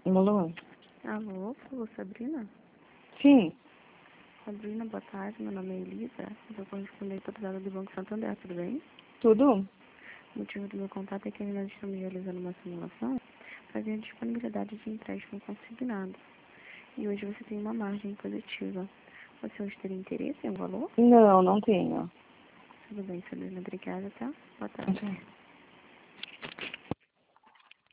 Alô? Alô, falou Sabrina? Sim. Sabrina, boa tarde, meu nome é Elisa, eu correspondente autorizada do Banco Santander, tudo bem? Tudo? O motivo do meu contato é que nós estamos realizando uma simulação para ver a disponibilidade de empréstimo consignado. E hoje você tem uma margem positiva. Você hoje teria interesse em um valor? Não, não tenho. Tudo bem, Sabrina, obrigada, tá? Boa tarde. Ok.